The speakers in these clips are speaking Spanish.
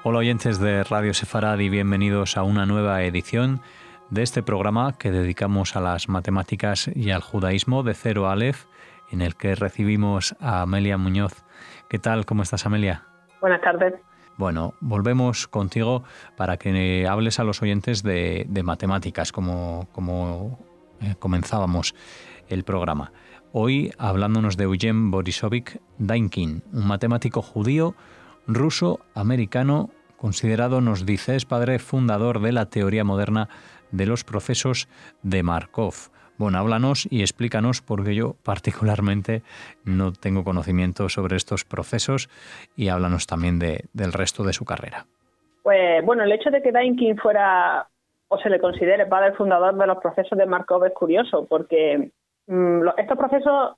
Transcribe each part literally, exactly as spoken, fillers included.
Hola oyentes de Radio Sefarad y bienvenidos a una nueva edición de este programa que dedicamos a las matemáticas y al judaísmo de Cero a Aleph, en el que recibimos a Amelia Muñoz. ¿Qué tal? ¿Cómo estás, Amelia? Buenas tardes. Bueno, volvemos contigo para que hables a los oyentes de, de matemáticas, como, como eh, comenzábamos el programa. Hoy hablándonos de Eugen Borisovich Daikin, un matemático judío ruso-americano, considerado, nos dice, es padre fundador de la teoría moderna de los procesos de Markov. Bueno, háblanos y explícanos, porque yo particularmente no tengo conocimiento sobre estos procesos, y háblanos también de, del resto de su carrera. Pues bueno, el hecho de que Daikin fuera, o se le considere padre fundador de los procesos de Markov es curioso, porque mmm, estos procesos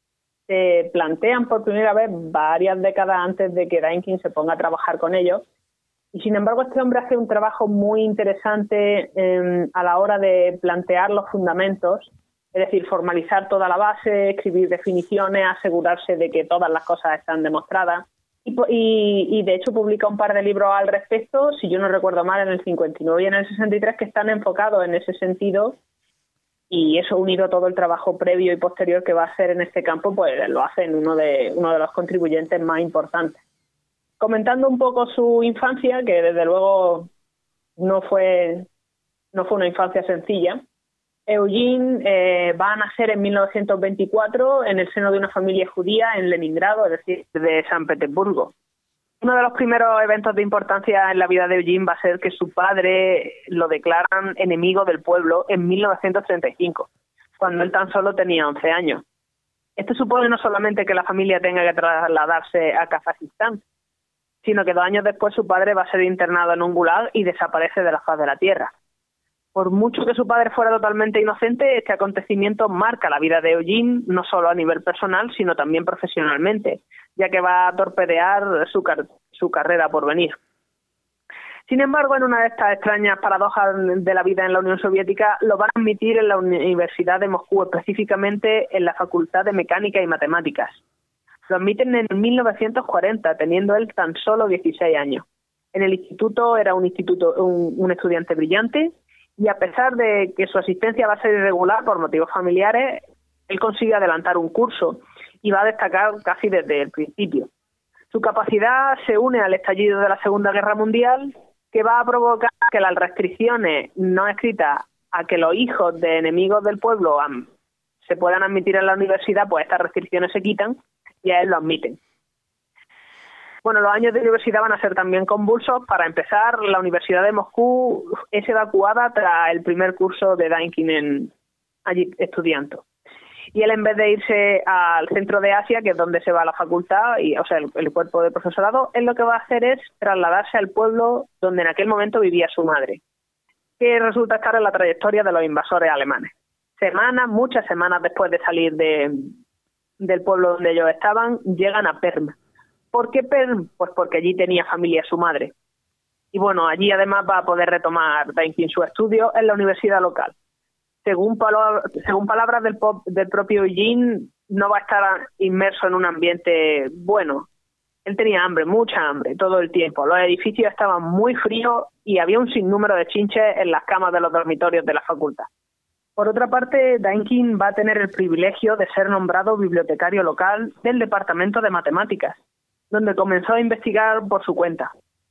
se plantean por primera vez varias décadas antes de que Daikin se ponga a trabajar con ellos. Y sin embargo, este hombre hace un trabajo muy interesante eh, a la hora de plantear los fundamentos, es decir, formalizar toda la base, escribir definiciones, asegurarse de que todas las cosas están demostradas. Y, y, y de hecho publica un par de libros al respecto, si yo no recuerdo mal, en el cincuenta y nueve y en el sesenta y tres, que están enfocados en ese sentido. Y eso, unido a todo el trabajo previo y posterior que va a hacer en este campo, pues lo hace en uno de, uno de los contribuyentes más importantes. Comentando un poco su infancia, que desde luego no fue, no fue una infancia sencilla, Eugen eh, va a nacer en mil novecientos veinticuatro en el seno de una familia judía en Leningrado, es decir, de San Petersburgo. Uno de los primeros eventos de importancia en la vida de Eugen va a ser que su padre lo declaran enemigo del pueblo en mil novecientos treinta y cinco, cuando él tan solo tenía once años. Esto supone no solamente que la familia tenga que trasladarse a Kazajistán, sino que dos años después su padre va a ser internado en un gulag y desaparece de la faz de la tierra. Por mucho que su padre fuera totalmente inocente, este acontecimiento marca la vida de Eugen, no solo a nivel personal, sino también profesionalmente, ya que va a torpedear su, car- su carrera por venir. Sin embargo, en una de estas extrañas paradojas de la vida en la Unión Soviética, lo van a admitir en la Universidad de Moscú, específicamente en la Facultad de Mecánica y Matemáticas. Lo admiten en mil novecientos cuarenta, teniendo él tan solo dieciséis años. En el instituto era un, instituto, un, un estudiante brillante, y a pesar de que su asistencia va a ser irregular por motivos familiares, él consigue adelantar un curso y va a destacar casi desde el principio. Su capacidad se une al estallido de la Segunda Guerra Mundial, que va a provocar que las restricciones no escritas a que los hijos de enemigos del pueblo se puedan admitir en la universidad, pues estas restricciones se quitan y a él lo admiten. Bueno, los años de universidad van a ser también convulsos. Para empezar, la Universidad de Moscú es evacuada tras el primer curso de Daikin en, allí estudiando. Y él, en vez de irse al centro de Asia, que es donde se va a la facultad, y, o sea, el, el cuerpo de profesorado, él lo que va a hacer es trasladarse al pueblo donde en aquel momento vivía su madre, que resulta estar en la trayectoria de los invasores alemanes. Semanas, muchas semanas después de salir de, del pueblo donde ellos estaban, llegan a Perm. ¿Por qué Perm? Pues porque allí tenía familia su madre. Y bueno, allí además va a poder retomar Daikin su estudio en la universidad local. Según, palo- según palabras del, pop, del propio Eugen, no va a estar inmerso en un ambiente bueno. Él tenía hambre, mucha hambre, todo el tiempo. Los edificios estaban muy fríos y había un sinnúmero de chinches en las camas de los dormitorios de la facultad. Por otra parte, Daikin va a tener el privilegio de ser nombrado bibliotecario local del Departamento de Matemáticas, donde comenzó a investigar por su cuenta.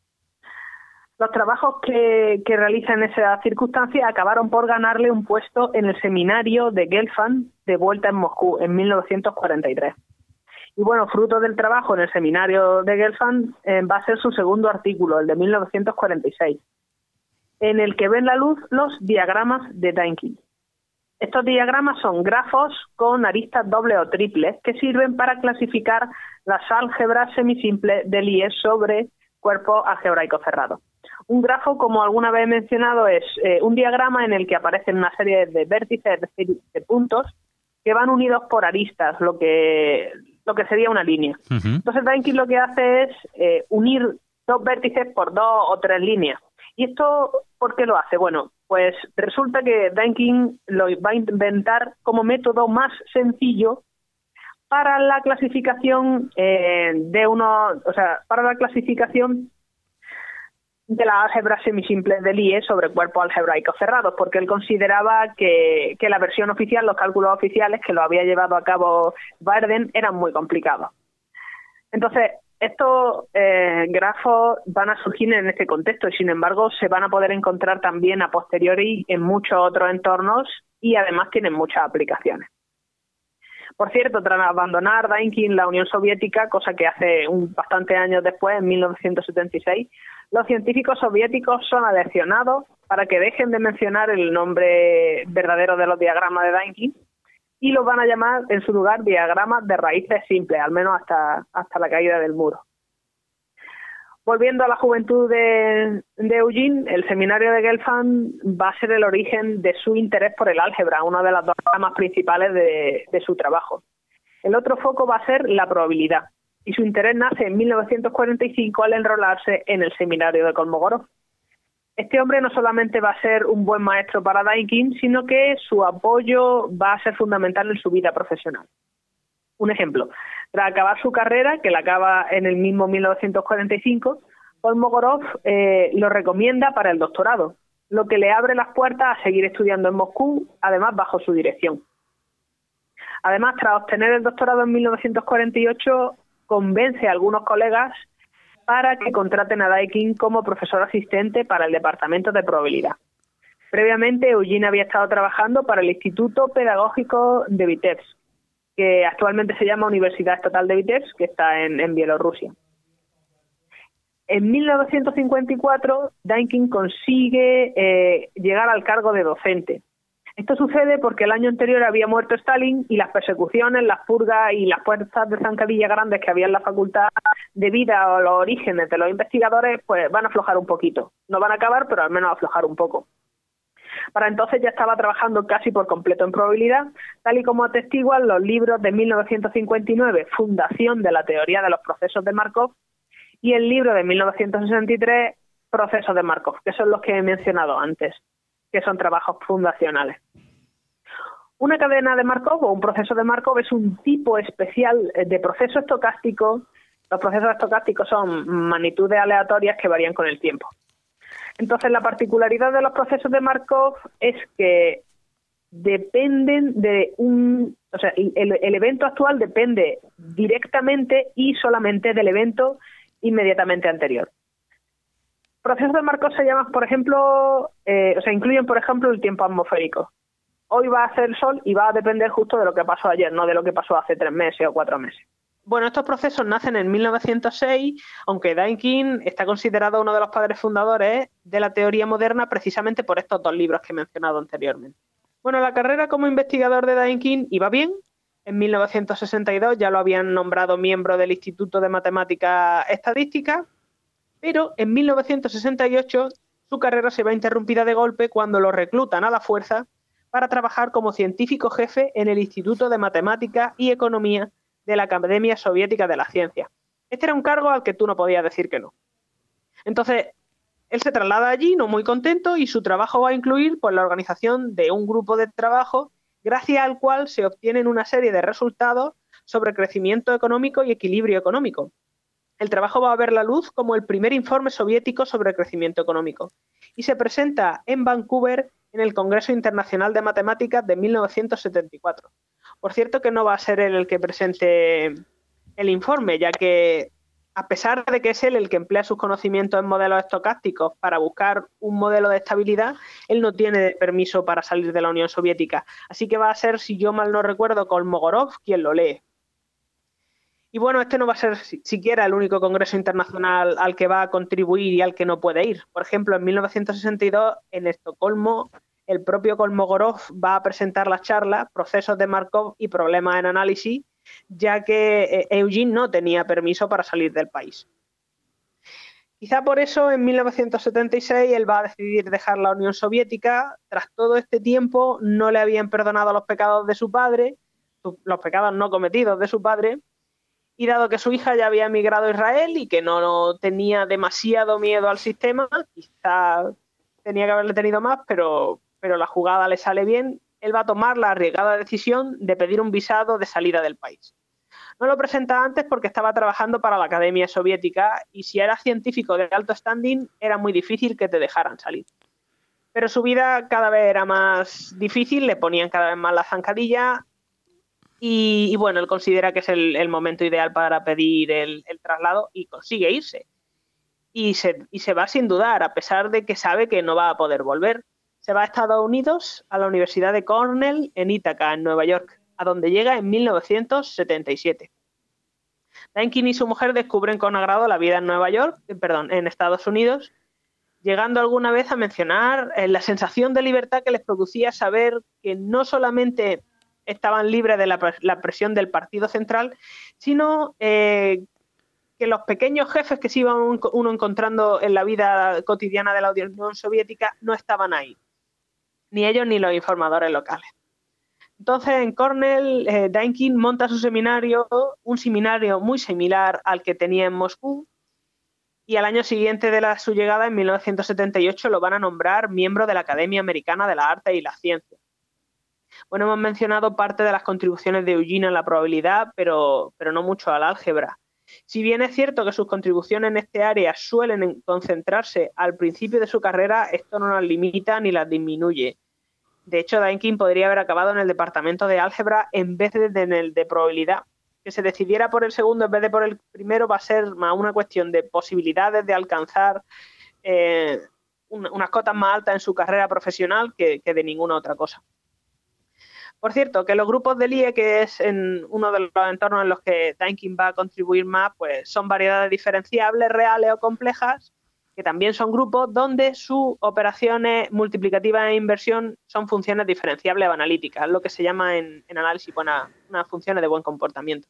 Los trabajos que, que realiza en esa circunstancia acabaron por ganarle un puesto en el seminario de Gelfand, de vuelta en Moscú, en mil novecientos cuarenta y tres. Y bueno, fruto del trabajo en el seminario de Gelfand, eh, va a ser su segundo artículo, el de mil novecientos cuarenta y seis, en el que ven la luz los diagramas de Daikin. Estos diagramas son grafos con aristas dobles o triples que sirven para clasificar las álgebras semisimples de Lie sobre cuerpos algebraicos cerrados. Un grafo, como alguna vez he mencionado, es eh, un diagrama en el que aparecen una serie de vértices, es decir, de puntos, que van unidos por aristas, lo que lo que sería una línea. Uh-huh. Entonces Daikin lo que hace es eh, unir dos vértices por dos o tres líneas. ¿Y esto por qué lo hace? Bueno, pues resulta que Daikin lo va a inventar como método más sencillo para la clasificación eh, de uno, o sea, para la clasificación de las álgebras semisimples de Lie sobre cuerpos algebraicos cerrados, porque él consideraba que, que la versión oficial, los cálculos oficiales que lo había llevado a cabo Waarden, eran muy complicados. Entonces, estos eh, grafos van a surgir en este contexto y, sin embargo, se van a poder encontrar también a posteriori en muchos otros entornos y, además, tienen muchas aplicaciones. Por cierto, tras abandonar Dynkin la Unión Soviética, cosa que hace un bastantes años después, en mil novecientos setenta y seis, los científicos soviéticos son aleccionados para que dejen de mencionar el nombre verdadero de los diagramas de Dynkin y los van a llamar en su lugar diagramas de raíces simples, al menos hasta, hasta la caída del muro. Volviendo a la juventud de, de Eugene, el seminario de Gelfand va a ser el origen de su interés por el álgebra, una de las dos ramas principales de, de su trabajo. El otro foco va a ser la probabilidad, y su interés nace en mil novecientos cuarenta y cinco al enrolarse en el seminario de Kolmogorov. Este hombre no solamente va a ser un buen maestro para Dynkin, sino que su apoyo va a ser fundamental en su vida profesional. Un ejemplo, tras acabar su carrera, que la acaba en el mismo mil novecientos cuarenta y cinco, Kolmogorov eh, lo recomienda para el doctorado, lo que le abre las puertas a seguir estudiando en Moscú, además bajo su dirección. Además, tras obtener el doctorado en mil novecientos cuarenta y ocho, convence a algunos colegas para que contraten a Dynkin como profesor asistente para el departamento de probabilidad. Previamente, Eugene había estado trabajando para el Instituto Pedagógico de Vitebsk, que actualmente se llama Universidad Estatal de Vitebsk, que está en, en Bielorrusia. En mil novecientos cincuenta y cuatro, Dynkin consigue eh, llegar al cargo de docente. Esto sucede porque el año anterior había muerto Stalin y las persecuciones, las purgas y las puertas de zancadilla grandes que había en la facultad, debido a los orígenes de los investigadores, pues van a aflojar un poquito. No van a acabar, pero al menos aflojar un poco. Para entonces ya estaba trabajando casi por completo en probabilidad, tal y como atestiguan los libros de mil novecientos cincuenta y nueve, Fundación de la teoría de los procesos de Markov, y el libro de mil novecientos sesenta y tres, Procesos de Markov, que son los que he mencionado antes, que son trabajos fundacionales. Una cadena de Markov o un proceso de Markov es un tipo especial de proceso estocástico. Los procesos estocásticos son magnitudes aleatorias que varían con el tiempo. Entonces, la particularidad de los procesos de Markov es que dependen de un... O sea, el, el evento actual depende directamente y solamente del evento inmediatamente anterior. Procesos de Markov se llaman, por ejemplo, eh, o sea, incluyen, por ejemplo, el tiempo atmosférico. Hoy va a hacer sol y va a depender justo de lo que pasó ayer, no de lo que pasó hace tres meses o cuatro meses. Bueno, estos procesos nacen en mil novecientos seis, aunque Dynkin está considerado uno de los padres fundadores de la teoría moderna precisamente por estos dos libros que he mencionado anteriormente. Bueno, la carrera como investigador de Dynkin iba bien. En mil novecientos sesenta y dos ya lo habían nombrado miembro del Instituto de Matemática Estadística, pero en mil novecientos sesenta y ocho su carrera se va interrumpida de golpe cuando lo reclutan a la fuerza para trabajar como científico jefe en el Instituto de Matemática y Economía de la Academia Soviética de la Ciencia. Este era un cargo al que tú no podías decir que no. Entonces, él se traslada allí, no muy contento, y su trabajo va a incluir pues, la organización de un grupo de trabajo gracias al cual se obtienen una serie de resultados sobre crecimiento económico y equilibrio económico. El trabajo va a ver la luz como el primer informe soviético sobre crecimiento económico y se presenta en Vancouver en el Congreso Internacional de Matemáticas de mil novecientos setenta y cuatro. Por cierto que no va a ser él el que presente el informe, ya que a pesar de que es él el que emplea sus conocimientos en modelos estocásticos para buscar un modelo de estabilidad, él no tiene permiso para salir de la Unión Soviética. Así que va a ser, si yo mal no recuerdo, Kolmogorov quien lo lee. Y bueno, este no va a ser siquiera el único congreso internacional al que va a contribuir y al que no puede ir. Por ejemplo, en mil novecientos sesenta y dos, en Estocolmo, el propio Kolmogorov va a presentar la charla Procesos de Markov y Problemas en Análisis, ya que Eugene no tenía permiso para salir del país. Quizá por eso, en mil novecientos setenta y seis, él va a decidir dejar la Unión Soviética. Tras todo este tiempo, no le habían perdonado los pecados de su padre, los pecados no cometidos de su padre, y dado que su hija ya había emigrado a Israel y que no, no tenía demasiado miedo al sistema, quizá tenía que haberle tenido más, pero, pero la jugada le sale bien, él va a tomar la arriesgada decisión de pedir un visado de salida del país. No lo presenta antes porque estaba trabajando para la Academia Soviética y si eras científico de alto standing era muy difícil que te dejaran salir. Pero su vida cada vez era más difícil, le ponían cada vez más la zancadilla y, y bueno, él considera que es el, el momento ideal para pedir el, el traslado y consigue irse. Y se, y se va sin dudar, a pesar de que sabe que no va a poder volver. Se va a Estados Unidos, a la Universidad de Cornell, en Ítaca, en Nueva York, a donde llega en mil novecientos setenta y siete. Dynkin y su mujer descubren con agrado la vida en Nueva York, eh, perdón, en Estados Unidos, llegando alguna vez a mencionar eh, la sensación de libertad que les producía saber que no solamente estaban libres de la, la presión del Partido Central, sino eh, que los pequeños jefes que se iba uno encontrando en la vida cotidiana de la Unión Soviética no estaban ahí, ni ellos ni los informadores locales. Entonces, en Cornell, eh, Dynkin monta su seminario, un seminario muy similar al que tenía en Moscú, y al año siguiente de la, su llegada, en mil novecientos setenta y ocho, lo van a nombrar miembro de la Academia Americana de las Artes y las Ciencias. Bueno, hemos mencionado parte de las contribuciones de Eugene a la probabilidad, pero, pero no mucho al álgebra. Si bien es cierto que sus contribuciones en este área suelen concentrarse al principio de su carrera, esto no las limita ni las disminuye. De hecho, Dynkin podría haber acabado en el departamento de álgebra en vez de en el de probabilidad. Que se decidiera por el segundo en vez de por el primero va a ser más una cuestión de posibilidades de alcanzar eh, un, unas cotas más altas en su carrera profesional que, que de ninguna otra cosa. Por cierto, que los grupos del I E, que es en uno de los entornos en los que Dynkin va a contribuir más, pues son variedades diferenciables, reales o complejas, que también son grupos donde sus operaciones multiplicativas e inversión son funciones diferenciables o analíticas, lo que se llama en, en análisis buena, unas funciones de buen comportamiento.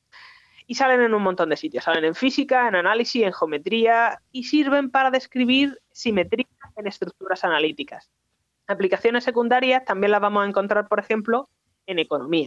Y salen en un montón de sitios, salen en física, en análisis, en geometría y sirven para describir simetrías en estructuras analíticas. Aplicaciones secundarias también las vamos a encontrar, por ejemplo, en economía.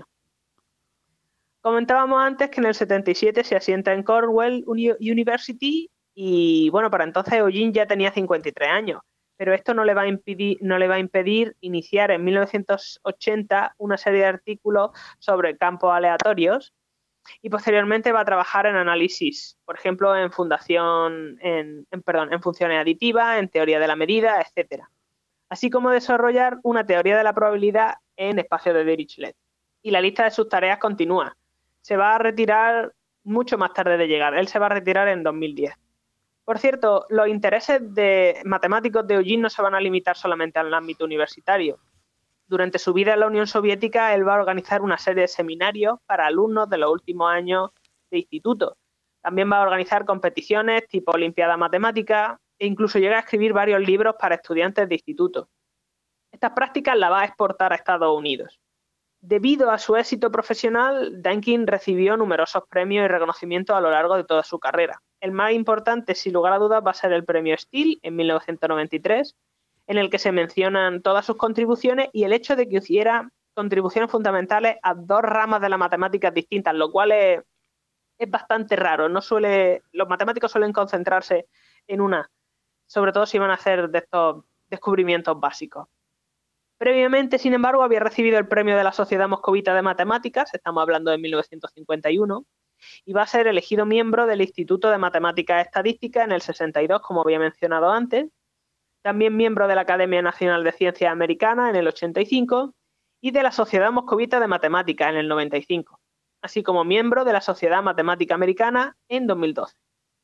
Comentábamos antes que en el setenta y siete se asienta en Cornell University y, bueno, para entonces Eugene ya tenía cincuenta y tres años, pero esto no le va a impedir, no le va a impedir iniciar en mil novecientos ochenta una serie de artículos sobre campos aleatorios y posteriormente va a trabajar en análisis, por ejemplo, en fundación, en, en, perdón, en funciones aditivas, en teoría de la medida, etcétera. Así como desarrollar una teoría de la probabilidad en espacios de Dirichlet. Y la lista de sus tareas continúa. Se va a retirar mucho más tarde de llegar. Él se va a retirar en dos mil diez. Por cierto, los intereses de matemáticos de Eugene no se van a limitar solamente al ámbito universitario. Durante su vida en la Unión Soviética, él va a organizar una serie de seminarios para alumnos de los últimos años de instituto. También va a organizar competiciones tipo Olimpiada Matemática e incluso llega a escribir varios libros para estudiantes de instituto. Estas prácticas las va a exportar a Estados Unidos. Debido a su éxito profesional, Dynkin recibió numerosos premios y reconocimientos a lo largo de toda su carrera. El más importante, sin lugar a dudas, va a ser el premio Steele en mil novecientos noventa y tres, en el que se mencionan todas sus contribuciones y el hecho de que hiciera contribuciones fundamentales a dos ramas de las matemáticas distintas, lo cual es, es bastante raro. No suele, los matemáticos suelen concentrarse en una, sobre todo si van a hacer de estos descubrimientos básicos. Previamente, sin embargo, había recibido el premio de la Sociedad Moscovita de Matemáticas, estamos hablando de mil novecientos cincuenta y uno, y va a ser elegido miembro del Instituto de Matemáticas Estadísticas en el sesenta y dos, como había mencionado antes, también miembro de la Academia Nacional de Ciencias Americana en el ochenta y cinco y de la Sociedad Moscovita de Matemáticas en el noventa y cinco, así como miembro de la Sociedad Matemática Americana en dos mil doce.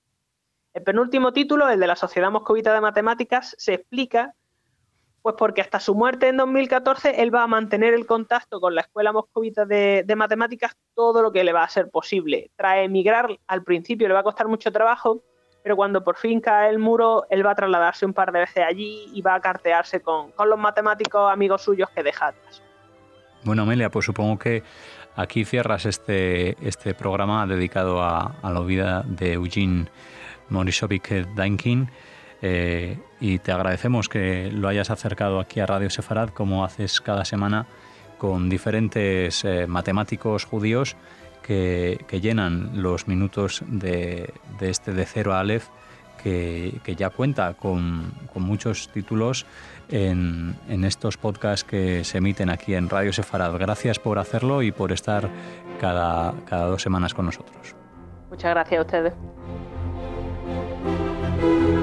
El penúltimo título, el de la Sociedad Moscovita de Matemáticas, se explica pues porque hasta su muerte en dos mil catorce él va a mantener el contacto con la Escuela Moscovita de, de Matemáticas todo lo que le va a ser posible. Tras emigrar, al principio le va a costar mucho trabajo, pero cuando por fin cae el muro, él va a trasladarse un par de veces allí y va a cartearse con, con los matemáticos amigos suyos que deja atrás. Bueno, Amelia, pues supongo que aquí cierras este, este programa dedicado a, a la vida de Eugene Morisovich Dynkin. Eh, y te agradecemos que lo hayas acercado aquí a Radio Sefarad, como haces cada semana, con diferentes eh, matemáticos judíos que, que llenan los minutos de, de este de cero a Aleph, que, que ya cuenta con, con muchos títulos en, en estos podcasts que se emiten aquí en Radio Sefarad. Gracias por hacerlo y por estar cada, cada dos semanas con nosotros. Muchas gracias a ustedes.